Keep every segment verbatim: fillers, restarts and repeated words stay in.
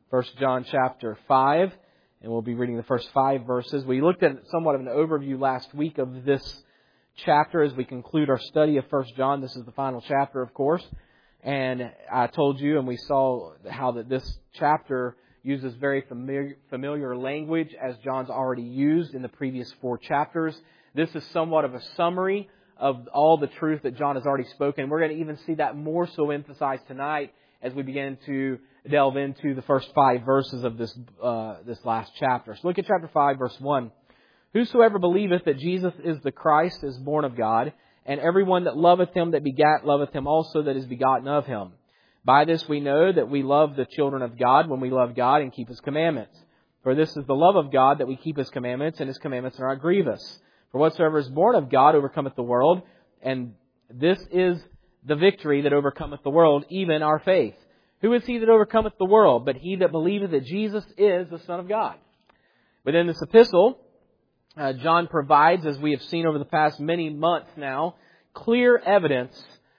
First John chapter five, and we'll be reading the first five verses. We looked at somewhat of an overview last week of this chapter as we conclude our study of First John. This is the final chapter, of course. And I told you, and we saw how that this chapter uses very familiar, familiar language as John's already used in the previous four chapters. This is somewhat of a summary of all the truth that John has already spoken. We're going to even see that more so emphasized tonight as we begin to delve into the first five verses of this uh, this last chapter. So look at chapter five, verse one. Whosoever believeth that Jesus is the Christ is born of God, and everyone that loveth Him that begat loveth Him also that is begotten of Him. By this we know that we love the children of God when we love God and keep His commandments. For this is the love of God, that we keep His commandments, and His commandments are not grievous. For whatsoever is born of God overcometh the world, and this is the victory that overcometh the world, even our faith. Who is he that overcometh the world, but he that believeth that Jesus is the Son of God? Within this epistle, uh, John provides, as we have seen over the past many months now, clear evidence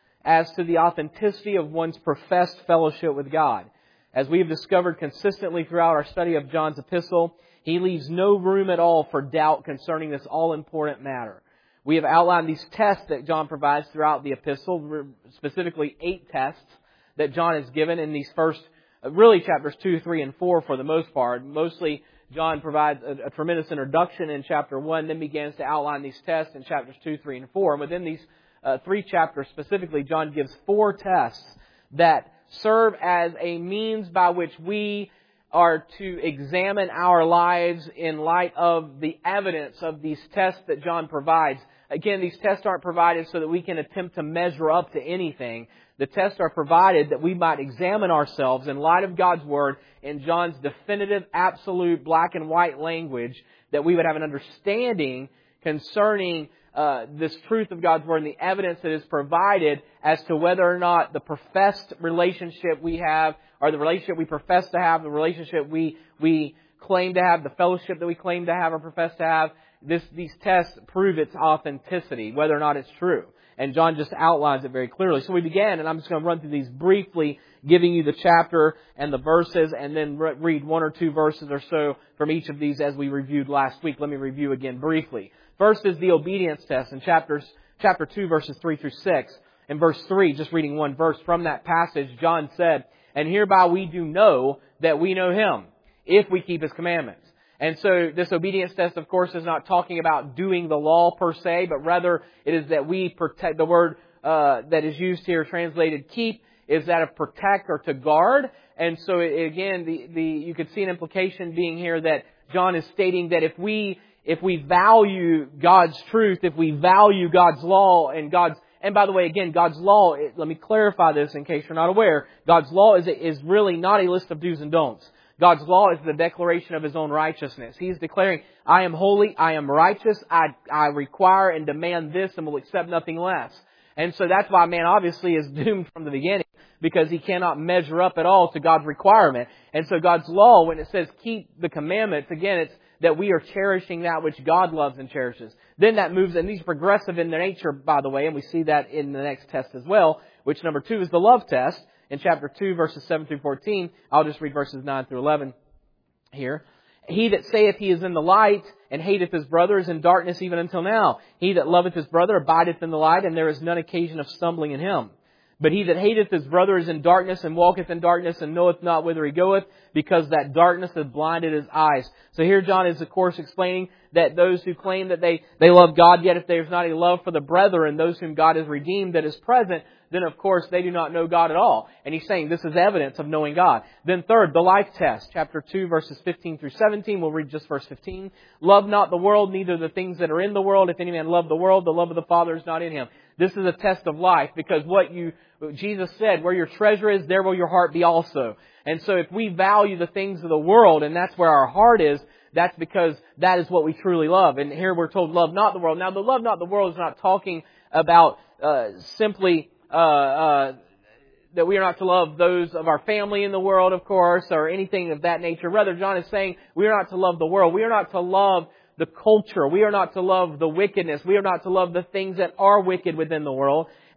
as to the authenticity of one's professed fellowship with God. As we have discovered consistently throughout our study of John's epistle, he leaves no room at all for doubt concerning this all-important matter. We have outlined these tests that John provides throughout the epistle, specifically eight tests that John has given in these first, really chapters two, three, and four for the most part. Mostly, John provides a, a tremendous introduction in chapter one, then begins to outline these tests in chapters two, three, and four. And within these uh, three chapters specifically, John gives four tests that serve as a means by which we are to examine our lives in light of the evidence of these tests that John provides. Again, these tests aren't provided so that we can attempt to measure up to anything. The tests are provided that we might examine ourselves in light of God's Word in John's definitive, absolute, black and white language, that we would have an understanding concerning uh, this truth of God's Word and the evidence that is provided as to whether or not the professed relationship we have, or the relationship we profess to have, the relationship we we claim to have, the fellowship that we claim to have or profess to have, this these tests prove its authenticity, whether or not it's true. And John just outlines it very clearly. So we began, and I'm just going to run through these briefly, giving you the chapter and the verses, and then re- read one or two verses or so from each of these as we reviewed last week. Let me review again briefly. First is the obedience test in chapters, chapter two, verses three through six. In verse three, just reading one verse from that passage, John said, "And hereby we do know that we know Him, if we keep His commandments." And so this obedience test, of course, is not talking about doing the law per se, but rather it is that we protect. The word uh, that is used here, translated keep, is that of protect or to guard. And so again, the, the you could see an implication being here that John is stating that if we if we value God's truth, if we value God's law and God's and by the way, again, God's law, let me clarify this in case you're not aware, God's law is is really not a list of do's and don'ts. God's law is the declaration of His own righteousness. He is declaring, I am holy, I am righteous, I, I require and demand this and will accept nothing less. And so that's why man obviously is doomed from the beginning, because he cannot measure up at all to God's requirement. And so God's law, when it says keep the commandments, again, it's that we are cherishing that which God loves and cherishes. Then that moves, and these are progressive in their nature, by the way, and we see that in the next test as well, which number two is the love test. In chapter two, verses seven through fourteen, I'll just read verses nine through eleven here. He that saith he is in the light and hateth his brother is in darkness even until now. He that loveth his brother abideth in the light, and there is none occasion of stumbling in him. But he that hateth his brother is in darkness and walketh in darkness and knoweth not whither he goeth, because that darkness hath blinded his eyes. So here John is, of course, explaining that those who claim that they, they love God, yet if there is not a love for the brethren, those whom God has redeemed that is present, then of course they do not know God at all. And he's saying this is evidence of knowing God. Then third, the life test. Chapter two, verses fifteen through seventeen. We'll read just verse fifteen. Love not the world, neither the things that are in the world. If any man love the world, the love of the Father is not in him. This is a test of life, because what you, Jesus said, where your treasure is, there will your heart be also. And so if we value the things of the world, and that's where our heart is, that's because that is what we truly love. And here we're told, love not the world. Now, the love not the world is not talking about uh, simply uh, uh, that we are not to love those of our family in the world, of course, or anything of that nature. Rather, John is saying we are not to love the world. We are not to love the culture. We are not to love the wickedness. We are not to love the things that are wicked within the world.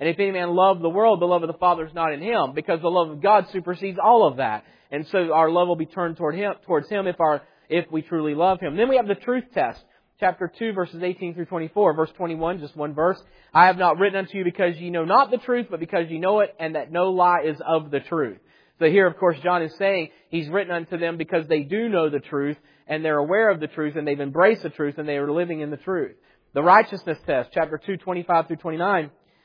And if any man love the world, the love of the Father is not in him, because the love of God supersedes all of that. And so our love will be turned toward him, towards Him if our if we truly love Him. Then we have the truth test. Chapter two, verses eighteen through twenty-four. Verse twenty-one, just one verse. I have not written unto you because ye know not the truth, but because ye know it, and that no lie is of the truth. So here, of course, John is saying he's written unto them because they do know the truth, and they're aware of the truth, and they've embraced the truth, and they are living in the truth. The righteousness test, chapter two, twenty-five through twenty-nine.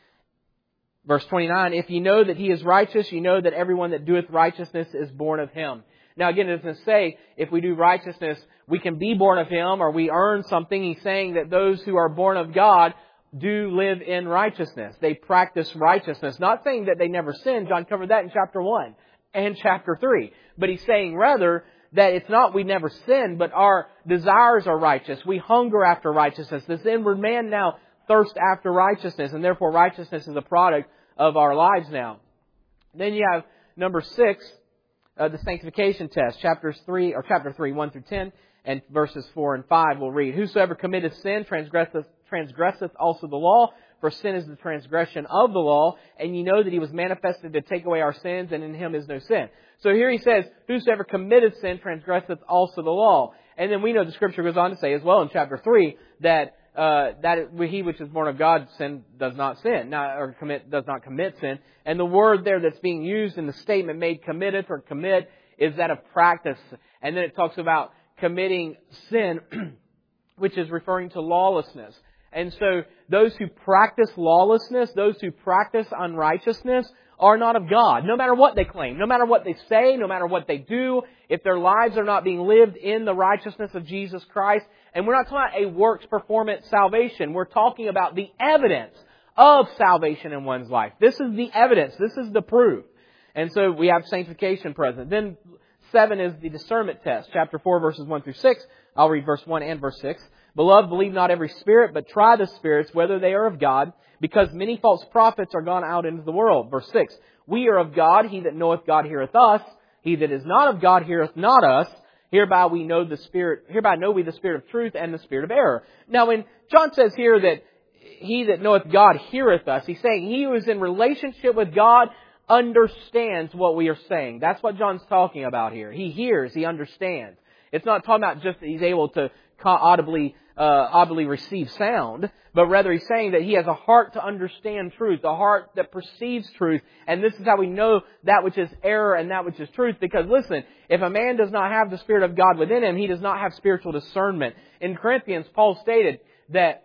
Verse twenty-nine, if ye know that He is righteous, ye know that everyone that doeth righteousness is born of Him. Now again, it doesn't say if we do righteousness, we can be born of Him or we earn something. He's saying that those who are born of God do live in righteousness. They practice righteousness. Not saying that they never sin. John covered that in chapter one and chapter three. But he's saying rather that it's not we never sin, but our desires are righteous. We hunger after righteousness. This inward man now thirsts after righteousness, and therefore righteousness is a product of our lives now. Then you have number six, uh, the sanctification test, chapters three or chapter three, one through ten, and verses four and five. We'll read. Whosoever committeth sin transgresseth transgresseth also the law, for sin is the transgression of the law, and ye know that He was manifested to take away our sins, and in Him is no sin. So here he says, whosoever committeth sin transgresseth also the law. And then we know the Scripture goes on to say as well in chapter three that Uh, that he which is born of God sin does not sin, not, or commit does not commit sin. And the word there that's being used in the statement made committeth or commit is that of practice. And then it talks about committing sin, which is referring to lawlessness. And so those who practice lawlessness, those who practice unrighteousness, are not of God, no matter what they claim, no matter what they say, no matter what they do, if their lives are not being lived in the righteousness of Jesus Christ. And we're not talking about a works performance salvation. We're talking about the evidence of salvation in one's life. This is the evidence. This is the proof. And so we have sanctification present. Then seven is the discernment test. Chapter four, verses one through six. I'll read verse one and verse six. Beloved, believe not every spirit, but try the spirits, whether they are of God, because many false prophets are gone out into the world. Verse six. We are of God. He that knoweth God heareth us. He that is not of God heareth not us. Hereby we know the Spirit, hereby know we the Spirit of truth and the Spirit of error. Now when John says here that he that knoweth God heareth us, he's saying he who is in relationship with God understands what we are saying. That's what John's talking about here. He hears, he understands. It's not talking about just that he's able to audibly, uh, audibly receive sound, but rather he's saying that he has a heart to understand truth, a heart that perceives truth. And this is how we know that which is error and that which is truth. Because listen, if a man does not have the Spirit of God within him, he does not have spiritual discernment. In Corinthians, Paul stated that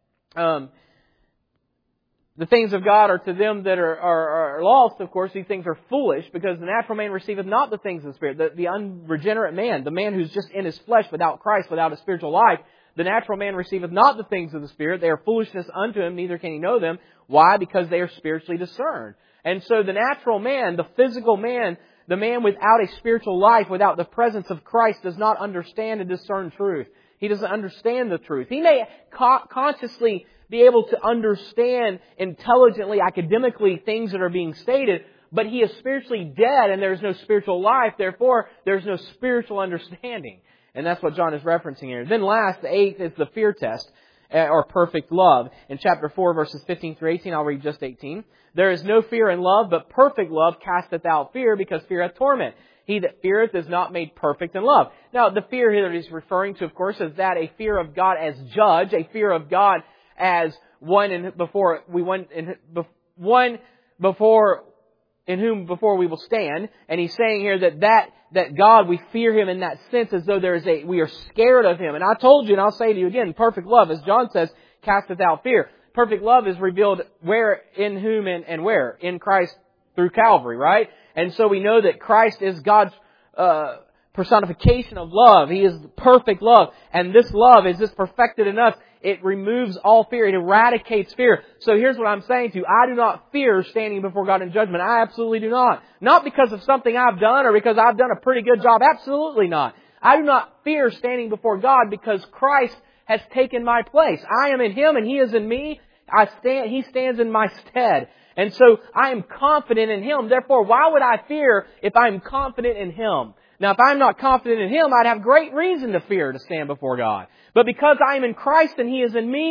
um, the things of God are to them that are, are, are lost, of course, these things are foolish, because the natural man receiveth not the things of the Spirit. The, the unregenerate man, the man who's just in his flesh without Christ, without a spiritual life, the natural man receiveth not the things of the Spirit. They are foolishness unto him, neither can he know them. Why? Because they are spiritually discerned. And so the natural man, the physical man, the man without a spiritual life, without the presence of Christ, does not understand and discern truth. He doesn't understand the truth. He may co- consciously be able to understand intelligently, academically, things that are being stated, but he is spiritually dead and there's no spiritual life. Therefore, there's no spiritual understanding. And that's what John is referencing here. Then last, the eighth is the fear test, or perfect love. In chapter four, verses fifteen through eighteen, I'll read just eighteen. There is no fear in love, but perfect love casteth out fear, because fear hath torment. He that feareth is not made perfect in love. Now, the fear here that he's referring to, of course, is that a fear of God as judge, a fear of God as one in before we went in one before in whom before we will stand. And he's saying here that that that God, we fear Him in that sense, as though there is a we are scared of Him. And I told you, and I'll say to you again, perfect love, as John says, casteth out fear. Perfect love is revealed where, in whom, and, and where? In Christ through Calvary, right? And so we know that Christ is God's uh, personification of love. He is perfect love. And this love is just perfected in us. It removes all fear. It eradicates fear. So here's what I'm saying to you. I do not fear standing before God in judgment. I absolutely do not. Not because of something I've done or because I've done a pretty good job. Absolutely not. I do not fear standing before God because Christ has taken my place. I am in Him and He is in me. I stand, He stands in my stead. And so I am confident in Him. Therefore, why would I fear if I'm confident in Him? Now, if I'm not confident in Him, I'd have great reason to fear to stand before God. But because I am in Christ and He is in me,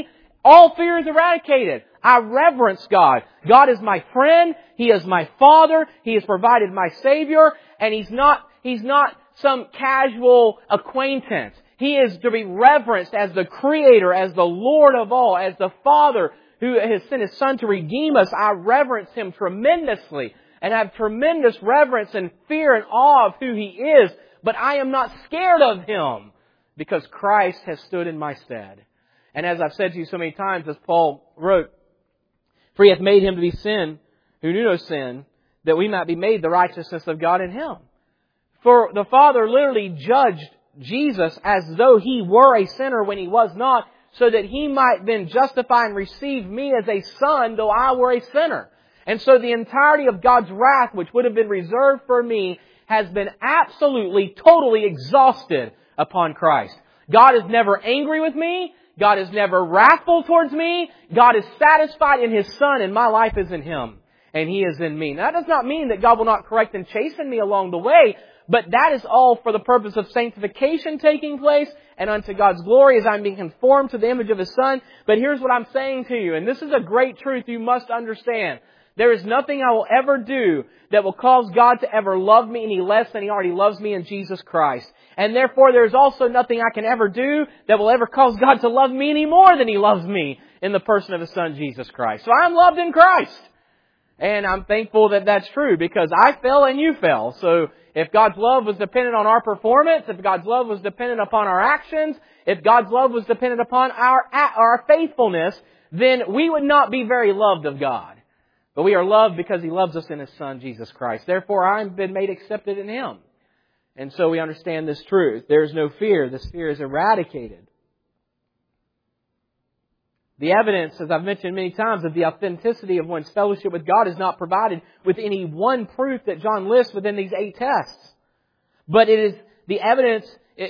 All fear is eradicated. I reverence God. God is my friend. He is my Father. He has provided my Savior. And He's not, He's not some casual acquaintance. He is to be reverenced as the Creator, as the Lord of all, as the Father who has sent His Son to redeem us. I reverence Him tremendously and have tremendous reverence and fear and awe of who He is. But I am not scared of Him because Christ has stood in my stead. And as I've said to you so many times, as Paul wrote, for He hath made Him to be sin, who knew no sin, that we might be made the righteousness of God in Him. For the Father literally judged Jesus as though He were a sinner when He was not, so that He might then justify and receive me as a son, though I were a sinner. And so the entirety of God's wrath, which would have been reserved for me, has been absolutely, totally exhausted upon Christ. God is never angry with me. God is never wrathful towards me. God is satisfied in His Son, and my life is in Him, and He is in me. Now, that does not mean that God will not correct and chasten me along the way, but that is all for the purpose of sanctification taking place and unto God's glory as I'm being conformed to the image of His Son. But here's what I'm saying to you, and this is a great truth you must understand. There is nothing I will ever do that will cause God to ever love me any less than He already loves me in Jesus Christ. And therefore there is also nothing I can ever do that will ever cause God to love me any more than He loves me in the person of His Son Jesus Christ. So I'm loved in Christ. And I'm thankful that that's true because I fell and you fell. So if God's love was dependent on our performance, if God's love was dependent upon our actions, if God's love was dependent upon our, our faithfulness, then we would not be very loved of God. But we are loved because He loves us in His Son, Jesus Christ. Therefore, I've been made accepted in Him. And so we understand this truth. There is no fear. This fear is eradicated. The evidence, as I've mentioned many times, of the authenticity of one's fellowship with God is not provided with any one proof that John lists within these eight tests. But it is the evidence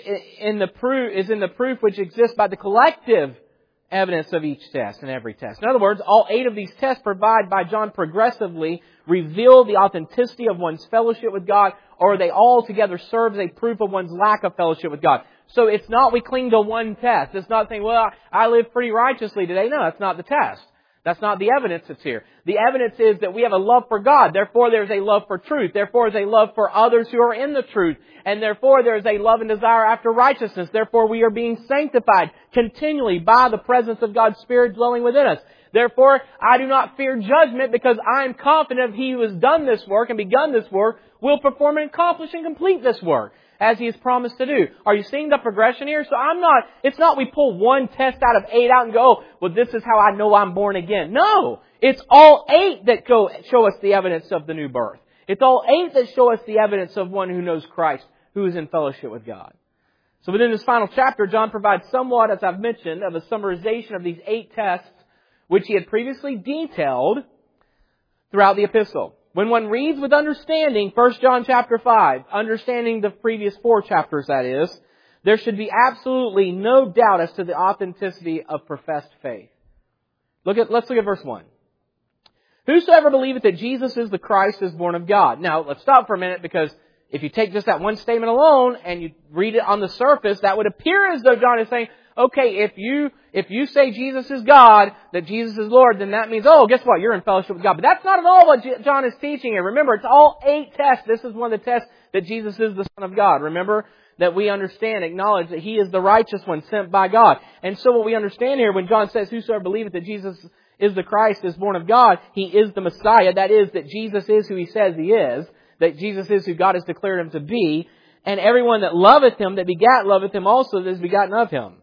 in the proof is in the proof which exists by the collective evidence of each test and every test. In other words, all eight of these tests provided by John progressively reveal the authenticity of one's fellowship with God, or they all together serve as a proof of one's lack of fellowship with God. So it's not we cling to one test. It's not saying, well, I live pretty righteously today. No, that's not the test. That's not the evidence that's here. The evidence is that we have a love for God. Therefore, there's a love for truth. Therefore, there's a love for others who are in the truth. And therefore, there's a love and desire after righteousness. Therefore, we are being sanctified continually by the presence of God's Spirit dwelling within us. Therefore, I do not fear judgment because I am confident He who has done this work and begun this work will perform and accomplish and complete this work as He has promised to do. Are you seeing the progression here? So I'm not, it's not we pull one test out of eight out and go, well, this is how I know I'm born again. No! It's all eight that go, show us the evidence of the new birth. It's all eight that show us the evidence of one who knows Christ, who is in fellowship with God. So within this final chapter, John provides somewhat, as I've mentioned, of a summarization of these eight tests, which he had previously detailed throughout the epistle. When one reads with understanding First John chapter five, understanding the previous four chapters that is, there should be absolutely no doubt as to the authenticity of professed faith. Look at, let's look at verse one. Whosoever believeth that Jesus is the Christ is born of God. Now, let's stop for a minute because if you take just that one statement alone and you read it on the surface, that would appear as though John is saying, okay, if you if you say Jesus is God, that Jesus is Lord, then that means, oh, guess what? You're in fellowship with God. But that's not at all what John is teaching here. Remember, it's all eight tests. This is one of the tests that Jesus is the Son of God. Remember that we understand, acknowledge that He is the righteous one sent by God. And so what we understand here when John says, whosoever believeth that Jesus is the Christ is born of God, He is the Messiah. That is, that Jesus is who He says He is. That Jesus is who God has declared Him to be. And everyone that loveth Him, that begat, loveth Him also that is begotten of Him.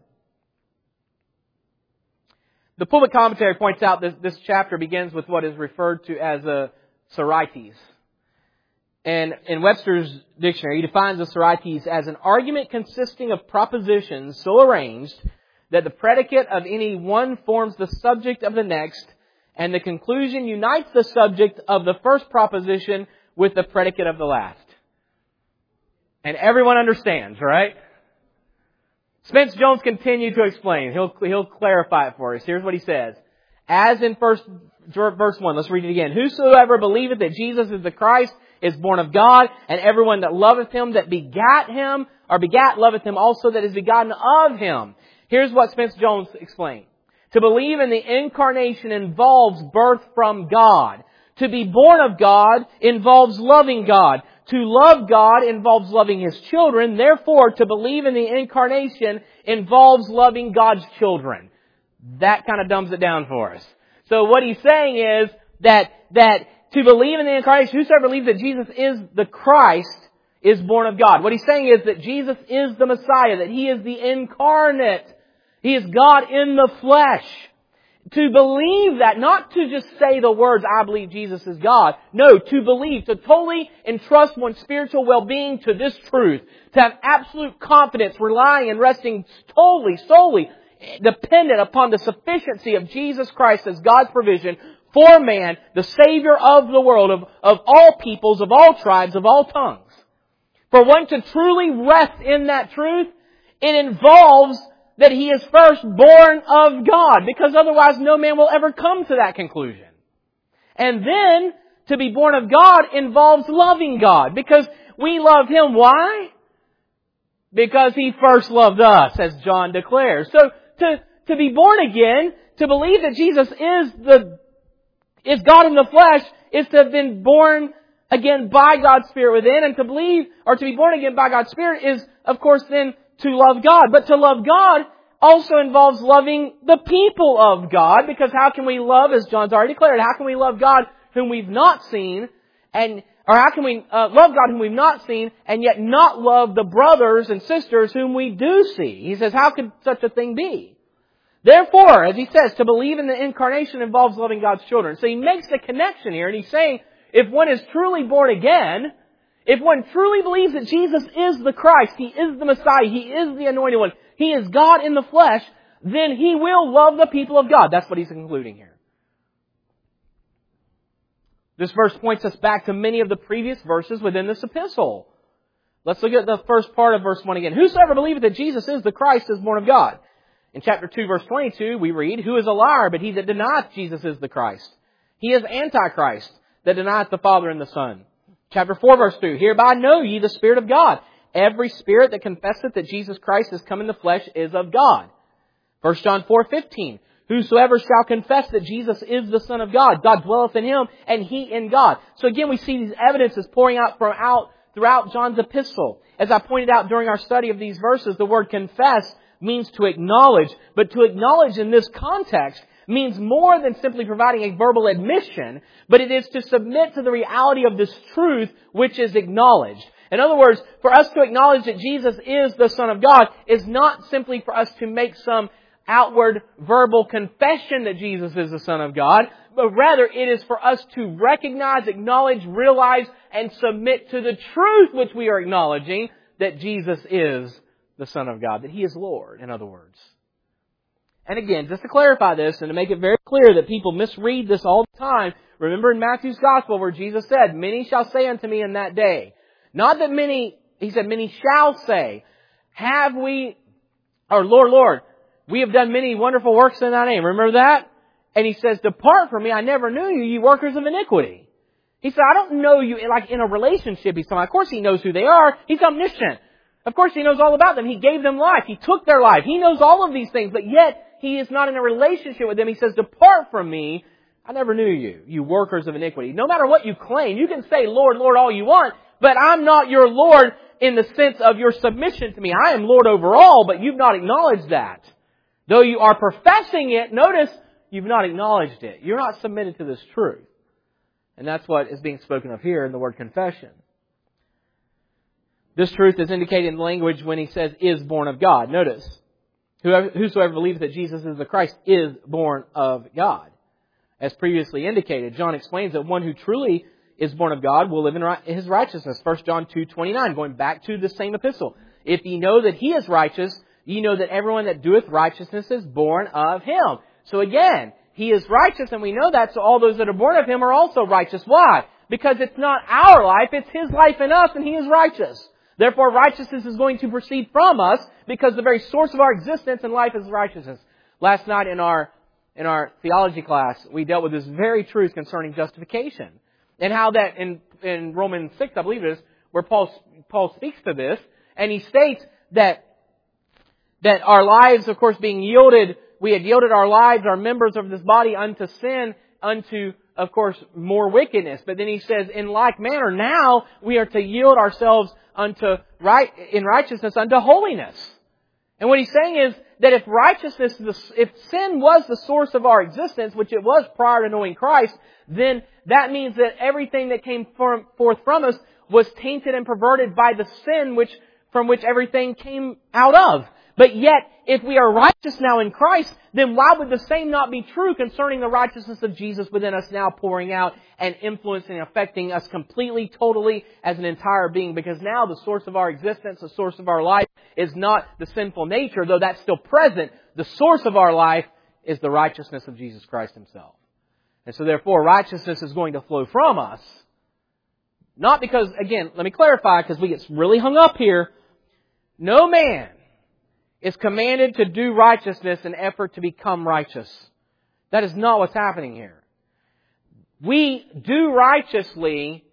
The pulpit commentary points out that this chapter begins with what is referred to as a sorites. And in Webster's dictionary, he defines a sorites as an argument consisting of propositions so arranged that the predicate of any one forms the subject of the next, and the conclusion unites the subject of the first proposition with the predicate of the last. And everyone understands, right? Spence Jones continued to explain. He'll, he'll clarify it for us. Here's what he says. As in first, verse one, let's read it again. Whosoever believeth that Jesus is the Christ is born of God, and everyone that loveth Him that begat Him, or begat loveth Him also that is begotten of Him. Here's what Spence Jones explained. To believe in the incarnation involves birth from God. To be born of God involves loving God. To love God involves loving His children. Therefore, to believe in the incarnation involves loving God's children. That kind of dumbs it down for us. So what he's saying is that, that to believe in the incarnation, whosoever believes that Jesus is the Christ is born of God. What he's saying is that Jesus is the Messiah, that He is the incarnate. He is God in the flesh. To believe that, not to just say the words, I believe Jesus is God. No, to believe, to totally entrust one's spiritual well-being to this truth. To have absolute confidence, relying and resting totally, solely dependent upon the sufficiency of Jesus Christ as God's provision for man, the Savior of the world, of, of all peoples, of all tribes, of all tongues. For one to truly rest in that truth, it involves that he is first born of God, because otherwise no man will ever come to that conclusion. And then, to be born of God involves loving God, because we love Him. Why? Because He first loved us, as John declares. So, to, to be born again, to believe that Jesus is the, is God in the flesh, is to have been born again by God's Spirit within, and to believe, or to be born again by God's Spirit is, of course, then to love God. But to love God also involves loving the people of God, because how can we love, as John's already declared, how can we love God whom we've not seen, and or how can we uh, love God whom we've not seen, and yet not love the brothers and sisters whom we do see? He says, how could such a thing be? Therefore, as he says, to believe in the incarnation involves loving God's children. So he makes the connection here, and he's saying, if one is truly born again, if one truly believes that Jesus is the Christ, He is the Messiah, He is the Anointed One, He is God in the flesh, then he will love the people of God. That's what he's concluding here. This verse points us back to many of the previous verses within this epistle. Let's look at the first part of verse one again. Whosoever believeth that Jesus is the Christ is born of God. In chapter two, verse twenty-two, we read, Who is a liar but he that denieth Jesus is the Christ? He is Antichrist, that denieth the Father and the Son. Chapter four, verse two, Hereby know ye the Spirit of God. Every spirit that confesseth that Jesus Christ is come in the flesh is of God. First John four, fifteen, Whosoever shall confess that Jesus is the Son of God, God dwelleth in Him, and He in God. So again, we see these evidences pouring out from out throughout John's epistle. As I pointed out during our study of these verses, the word confess means to acknowledge. But to acknowledge in this context means more than simply providing a verbal admission, but it is to submit to the reality of this truth which is acknowledged. In other words, for us to acknowledge that Jesus is the Son of God is not simply for us to make some outward verbal confession that Jesus is the Son of God, but rather it is for us to recognize, acknowledge, realize, and submit to the truth which we are acknowledging, that Jesus is the Son of God, that He is Lord, in other words. And again, just to clarify this and to make it very clear that people misread this all the time, remember in Matthew's Gospel where Jesus said, Many shall say unto me in that day. Not that many, He said, many shall say, Have we, or Lord, Lord, we have done many wonderful works in Thy name. Remember that? And He says, Depart from me, I never knew you, ye workers of iniquity. He said, I don't know you like in a relationship. He's talking, of course He knows who they are. He's omniscient. Of course He knows all about them. He gave them life. He took their life. He knows all of these things, but yet He is not in a relationship with them. He says, Depart from me, I never knew you, you workers of iniquity. No matter what you claim, you can say, Lord, Lord, all you want, but I'm not your Lord in the sense of your submission to me. I am Lord over all, but you've not acknowledged that. Though you are professing it, notice you've not acknowledged it. You're not submitted to this truth. And that's what is being spoken of here in the word confession. This truth is indicated in the language when he says, is born of God. Notice, whoever, whosoever believes that Jesus is the Christ is born of God. As previously indicated, John explains that one who truly is born of God will live in His righteousness. First John two twenty-nine, going back to the same epistle. If ye know that He is righteous, ye know that everyone that doeth righteousness is born of Him. So again, He is righteous, and we know that, so all those that are born of Him are also righteous. Why? Because it's not our life, it's His life in us, and He is righteous. Therefore, righteousness is going to proceed from us, because the very source of our existence and life is righteousness. Last night in our in our theology class, we dealt with this very truth concerning justification. And how that in, in Romans six, I believe it is, where Paul, Paul speaks to this, and he states that, that our lives, of course, being yielded we had yielded our lives, our members of this body, unto sin, unto, of course, more wickedness. But then He says, in like manner, now we are to yield ourselves unto right, in righteousness unto holiness. And what He's saying is that if righteousness, if sin was the source of our existence, which it was prior to knowing Christ, then that means that everything that came forth from us was tainted and perverted by the sin which from which everything came out of. But yet, if we are righteous now in Christ, then why would the same not be true concerning the righteousness of Jesus within us now pouring out and influencing and affecting us completely, totally, as an entire being? Because now the source of our existence, the source of our life, is not the sinful nature, though that's still present. The source of our life is the righteousness of Jesus Christ Himself. And so therefore, righteousness is going to flow from us. Not because, again, let me clarify, because we get really hung up here. No man is commanded to do righteousness in effort to become righteous. That is not what's happening here. We do righteously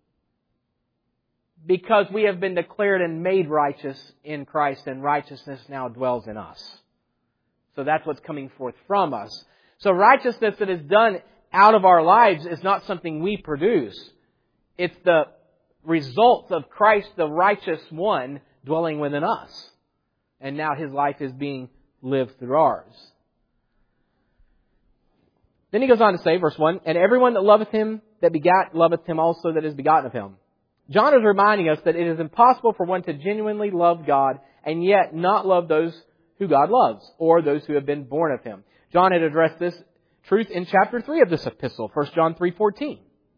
because we have been declared and made righteous in Christ, and righteousness now dwells in us. So that's what's coming forth from us. So righteousness that is done out of our lives is not something we produce. It's the result of Christ, the righteous one, dwelling within us. And now His life is being lived through ours. Then he goes on to say, verse one, and everyone that loveth Him that begat loveth Him also that is begotten of Him. John is reminding us that it is impossible for one to genuinely love God and yet not love those who God loves, or those who have been born of Him. John had addressed this truth in chapter three of this epistle, First John three fourteen.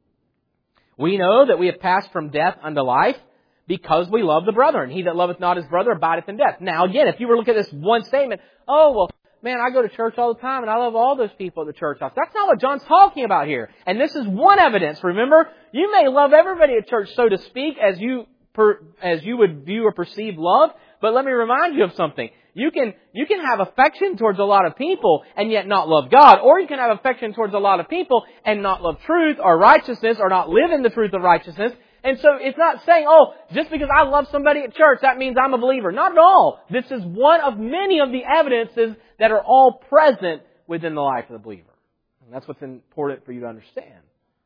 We know that we have passed from death unto life, because we love the brethren. He that loveth not his brother abideth in death. Now again, if you were to look at this one statement, oh, well, man, I go to church all the time and I love all those people at the church house. That's not what John's talking about here. And this is one evidence. Remember, you may love everybody at church, so to speak, as you per, as you would view or perceive love. But let me remind you of something. You can, you can have affection towards a lot of people and yet not love God. Or you can have affection towards a lot of people and not love truth or righteousness, or not live in the truth of righteousness. And so it's not saying, oh, just because I love somebody at church, that means I'm a believer. Not at all. This is one of many of the evidences that are all present within the life of the believer. And that's what's important for you to understand.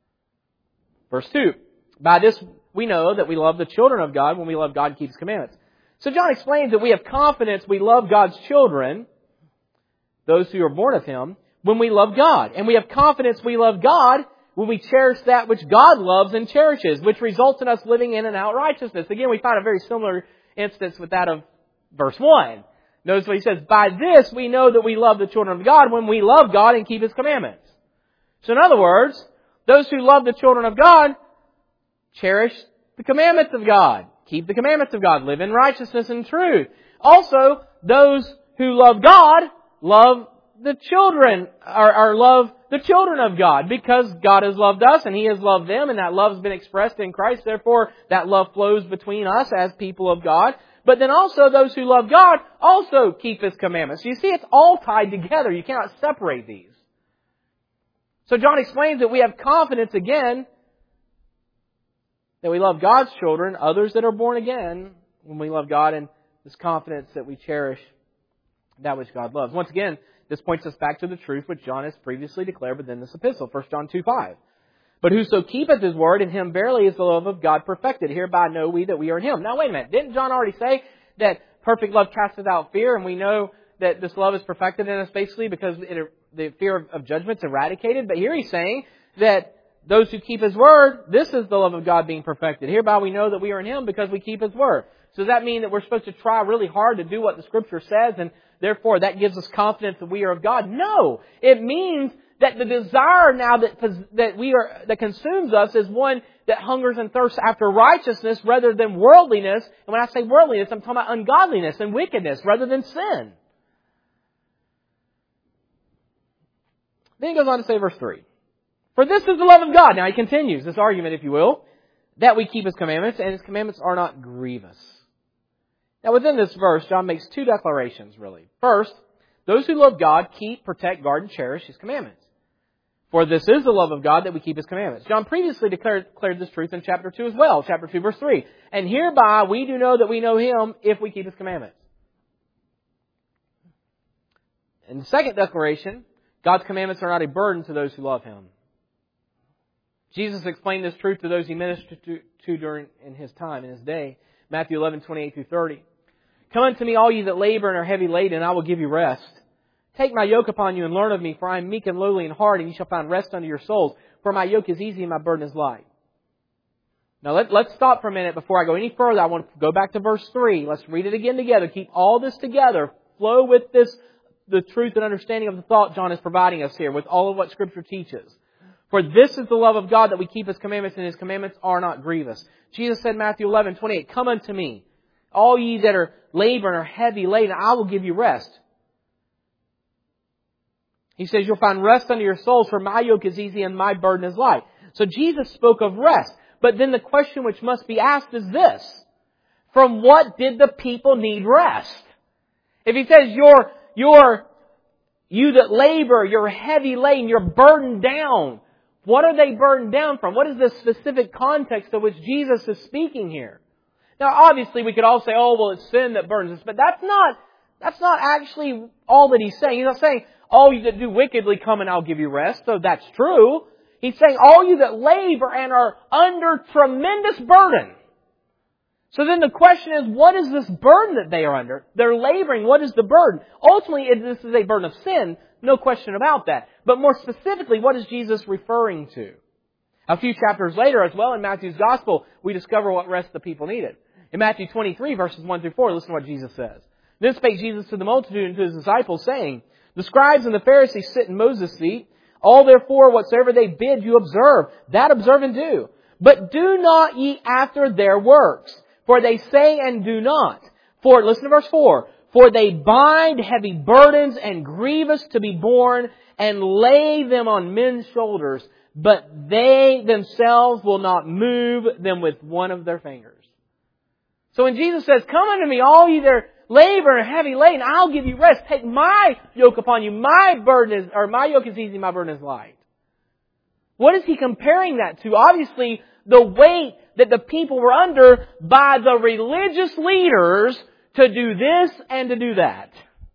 Verse two. By this we know that we love the children of God when we love God and keep His commandments. So John explains that we have confidence we love God's children, those who are born of Him, when we love God. And we have confidence we love God when we cherish that which God loves and cherishes, which results in us living in and out righteousness. Again, we find a very similar instance with that of verse one. Notice what he says, by this we know that we love the children of God when we love God and keep His commandments. So in other words, those who love the children of God cherish the commandments of God, keep the commandments of God, live in righteousness and truth. Also, those who love God love the children, or, or love the children of God, because God has loved us and He has loved them, and that love has been expressed in Christ. Therefore, that love flows between us as people of God. But then also those who love God also keep His commandments. You see, it's all tied together. You cannot separate these. So John explains that we have confidence again that we love God's children, others that are born again, when we love God, and this confidence that we cherish that which God loves. Once again, this points us back to the truth which John has previously declared within this epistle, First John two five. But whoso keepeth His word, in him verily is the love of God perfected. Hereby know we that we are in Him. Now wait a minute. Didn't John already say that perfect love casteth out fear? And we know that this love is perfected in us basically because it, the fear of, of judgment is eradicated. But here he's saying that those who keep His word, this is the love of God being perfected. Hereby we know that we are in Him because we keep His word. So does that mean that we're supposed to try really hard to do what the Scripture says, and therefore that gives us confidence that we are of God? No. It means that the desire now that that we are that consumes us is one that hungers and thirsts after righteousness rather than worldliness. And when I say worldliness, I'm talking about ungodliness and wickedness rather than sin. Then he goes on to say verse three. For this is the love of God. Now he continues this argument, if you will, that we keep His commandments, and His commandments are not grievous. Now within this verse, John makes two declarations really. First, those who love God keep, protect, guard, and cherish His commandments. For this is the love of God, that we keep His commandments. John previously declared, declared this truth in chapter two as well, chapter two verse three. And hereby we do know that we know Him if we keep His commandments. And the second declaration, God's commandments are not a burden to those who love Him. Jesus explained this truth to those He ministered to, to during in His time, in His day. Matthew eleven, twenty-eight through thirty. Come unto me, all ye that labor and are heavy laden, and I will give you rest. Take my yoke upon you and learn of me, for I am meek and lowly in heart, and ye shall find rest unto your souls. For my yoke is easy and my burden is light. Now let, let's stop for a minute before I go any further. I want to go back to verse three. Let's read it again together. Keep all this together. Flow with this, the truth and understanding of the thought John is providing us here with all of what Scripture teaches. For this is the love of God, that we keep His commandments, and His commandments are not grievous. Jesus said in Matthew eleven, twenty-eight, Come unto me, all ye that are labor and are heavy laden, I will give you rest. He says, you'll find rest unto your souls, for my yoke is easy and my burden is light. So Jesus spoke of rest. But then the question which must be asked is this. From what did the people need rest? If He says, you're, you're, you that labor, you're heavy laden, you're burdened down. What are they burdened down from? What is the specific context of which Jesus is speaking here? Now, obviously, we could all say, oh, well, it's sin that burdens us. But that's not, that's not actually all that He's saying. He's not saying, all you that do wickedly, come and I'll give you rest. So that's true. He's saying, all you that labor and are under tremendous burden. So then the question is, what is this burden that they are under? They're laboring. What is the burden? Ultimately, this is a burden of sin. No question about that. But more specifically, what is Jesus referring to? A few chapters later as well in Matthew's Gospel, we discover what rest the people needed. In Matthew twenty-three, verses one through four, listen to what Jesus says. Then spake Jesus to the multitude and to His disciples, saying, The scribes and the Pharisees sit in Moses' seat. All therefore whatsoever they bid you observe, that observe and do. But do not ye after their works. For they say and do not. For, listen to verse four. For they bind heavy burdens and grievous to be borne, and lay them on men's shoulders, but they themselves will not move them with one of their fingers. So when Jesus says, Come unto me, all ye that are labor and heavy laden, I'll give you rest. Take my yoke upon you. My burden is, or my yoke is easy, my burden is light. What is He comparing that to? Obviously, the weight that the people were under by the religious leaders to do this and to do that.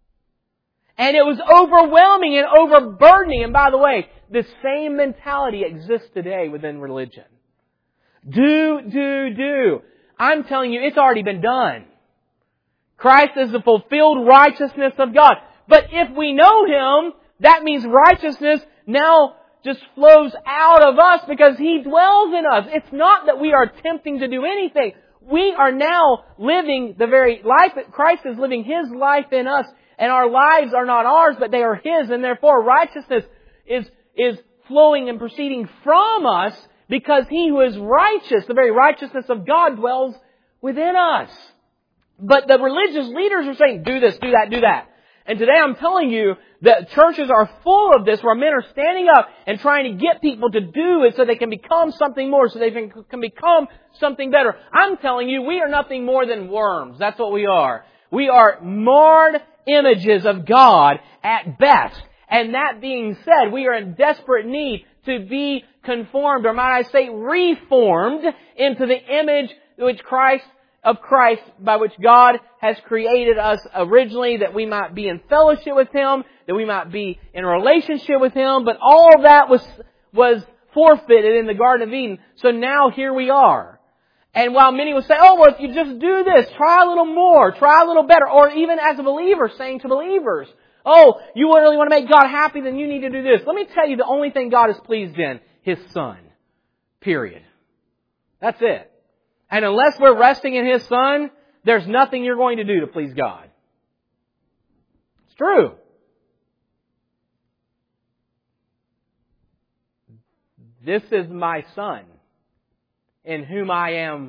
And it was overwhelming and overburdening. And by the way, the same mentality exists today within religion. Do, do, do. I'm telling you, it's already been done. Christ is the fulfilled righteousness of God. But if we know Him, that means righteousness now just flows out of us because He dwells in us. It's not that we are attempting to do anything. We are now living the very life that Christ is living His life in us. And our lives are not ours, but they are His. And therefore righteousness is, is flowing and proceeding from us because He who is righteous, the very righteousness of God, dwells within us. But the religious leaders are saying, do this, do that, do that. And today I'm telling you that churches are full of this, where men are standing up and trying to get people to do it so they can become something more, so they can, can become something better. I'm telling you, we are nothing more than worms. That's what we are. We are marred images of God at best. And that being said, we are in desperate need to be conformed, or might I say reformed, into the image which Christ of Christ, by which God has created us originally, that we might be in fellowship with Him, that we might be in a relationship with Him. But all of that was, was forfeited in the Garden of Eden. So now here we are. And while many will say, oh, well, if you just do this, try a little more, try a little better, or even as a believer saying to believers, oh, you really want to make God happy, then you need to do this. Let me tell you, the only thing God is pleased in, His Son. Period. That's it. And unless we're resting in His Son, there's nothing you're going to do to please God. It's true. This is my Son, in whom I am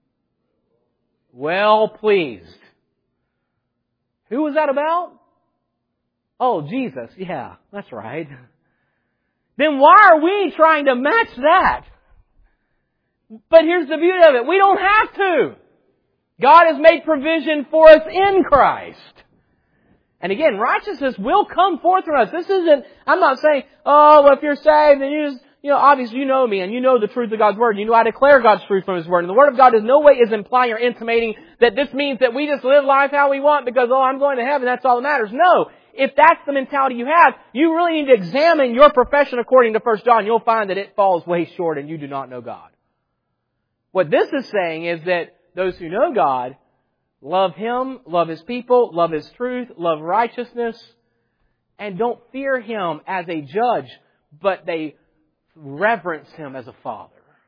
well pleased. Who was that about? Oh, Jesus. Yeah, that's right. Then why are we trying to match that? But here's the beauty of it. We don't have to. God has made provision for us in Christ. And again, righteousness will come forth from us. This isn't, I'm not saying, oh, well, if you're saved, then you just, you know, obviously you know me and you know the truth of God's Word. You know I declare God's truth from His Word. And the Word of God in no way is implying or intimating that this means that we just live life how we want because, oh, I'm going to heaven, that's all that matters. No. if that's the mentality you have, you really need to examine your profession according to First John. You'll find that it falls way short and you do not know God. What this is saying is that those who know God love Him, love His people, love His truth, love righteousness, and don't fear Him as a judge, but they reverence Him as a Father.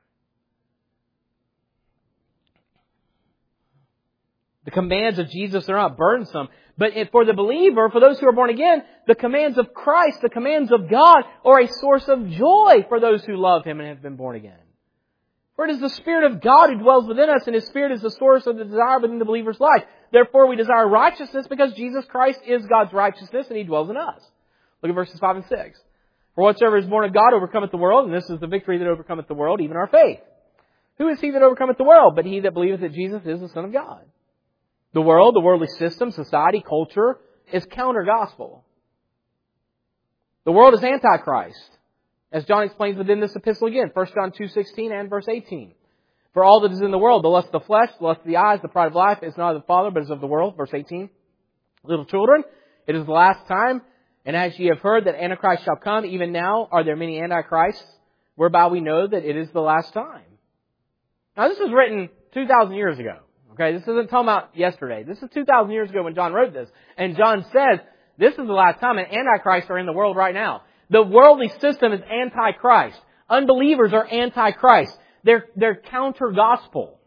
The commands of Jesus are not burdensome, but for the believer, for those who are born again, the commands of Christ, the commands of God, are a source of joy for those who love Him and have been born again. For it is the Spirit of God who dwells within us, and His Spirit is the source of the desire within the believer's life. Therefore, we desire righteousness because Jesus Christ is God's righteousness and He dwells in us. Look at verses five and six. For whatsoever is born of God overcometh the world, and this is the victory that overcometh the world, even our faith. Who is he that overcometh the world? But he that believeth that Jesus is the Son of God. The world, the worldly system, society, culture, is counter-gospel. The world is antichrist, as John explains within this epistle again, First John two sixteen and verse eighteen. For all that is in the world, the lust of the flesh, the lust of the eyes, the pride of life, is not of the Father, but is of the world. Verse eighteen. Little children, it is the last time, and as ye have heard that Antichrist shall come, even now are there many antichrists, whereby we know that it is the last time. Now this was written two thousand years ago. Okay, this isn't talking about yesterday. This is two thousand years ago when John wrote this. And John says, this is the last time, and antichrists are in the world right now. The worldly system is antichrist. Unbelievers are antichrist. They're, they're counter-gospel.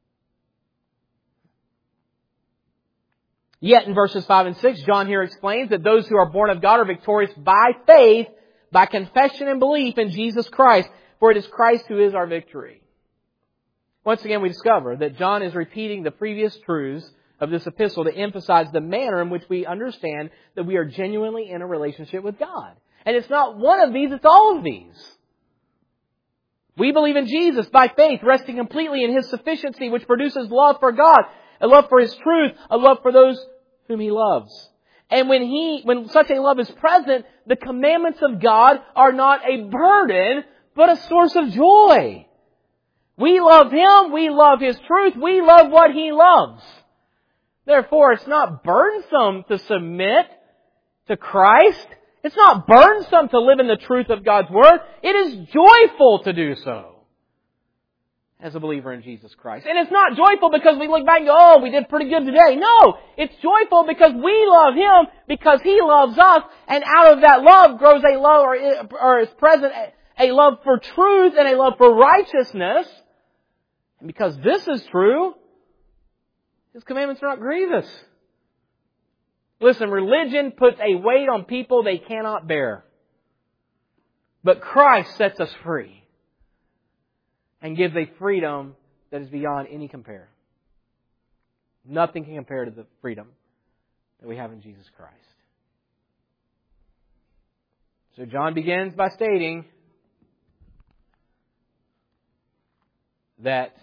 Yet in verses five and six, John here explains that those who are born of God are victorious by faith, by confession and belief in Jesus Christ, for it is Christ who is our victory. Once again, we discover that John is repeating the previous truths of this epistle to emphasize the manner in which we understand that we are genuinely in a relationship with God. And it's not one of these, it's all of these. We believe in Jesus by faith, resting completely in His sufficiency, which produces love for God, a love for His truth, a love for those whom He loves. And when He, when such a love is present, the commandments of God are not a burden, but a source of joy. We love Him, we love His truth, we love what He loves. Therefore, it's not burdensome to submit to Christ. It's not burdensome to live in the truth of God's Word. It is joyful to do so as a believer in Jesus Christ. And it's not joyful because we look back and go, oh, we did pretty good today. No, it's joyful because we love Him, because He loves us, and out of that love grows a love, or, or is present a love for truth and a love for righteousness. And because this is true, His commandments are not grievous. Listen, religion puts a weight on people they cannot bear. But Christ sets us free and gives a freedom that is beyond any compare. Nothing can compare to the freedom that we have in Jesus Christ. So John begins by stating that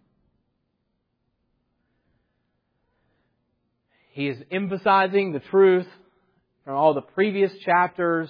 he is emphasizing the truth from all the previous chapters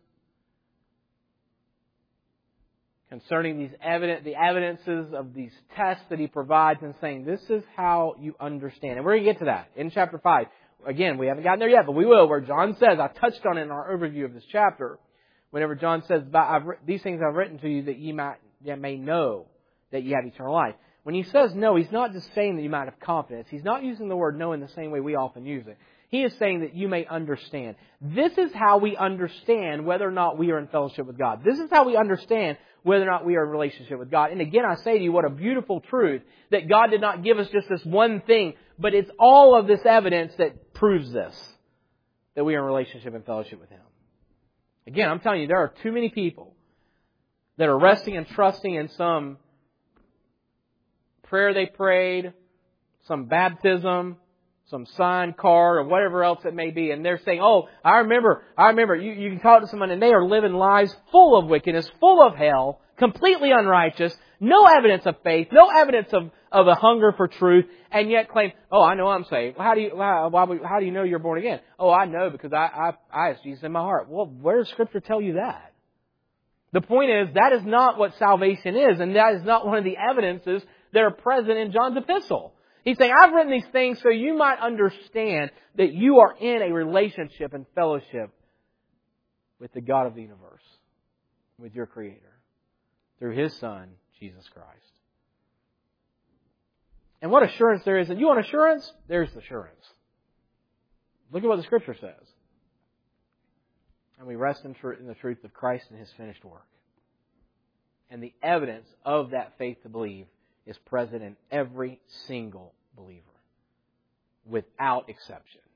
concerning these evident, the evidences of these tests that he provides, and saying this is how you understand. And we're going to get to that in chapter five. Again, we haven't gotten there yet, but we will, where John says, I touched on it in our overview of this chapter, whenever John says, I've, these things I've written to you that ye might, that may know that ye have eternal life. When he says no, he's not just saying that you might have confidence. He's not using the word know in the same way we often use it. He is saying that you may understand. This is how we understand whether or not we are in fellowship with God. This is how we understand whether or not we are in relationship with God. And again, I say to you, what a beautiful truth that God did not give us just this one thing, but it's all of this evidence that proves this, that we are in relationship and fellowship with Him. Again, I'm telling you, there are too many people that are resting and trusting in some prayer they prayed, some baptism, some signed card, or whatever else it may be, and they're saying, oh, I remember, I remember, you, you can talk to someone and they are living lives full of wickedness, full of hell, completely unrighteous, no evidence of faith, no evidence of, of a hunger for truth, and yet claim, oh, I know I'm saved. How do you, how, why, how do you know you're born again? Oh, I know because I, I, I asked Jesus in my heart. Well, where does Scripture tell you that? The point is, that is not what salvation is, and that is not one of the evidences that are present in John's epistle. He's saying, I've written these things so you might understand that you are in a relationship and fellowship with the God of the universe, with your Creator, through His Son, Jesus Christ. And what assurance there is. And you want assurance? There's assurance. Look at what the Scripture says. And we rest in, tr- in the truth of Christ and His finished work. And the evidence of that faith to believe is present in every single believer, without exception.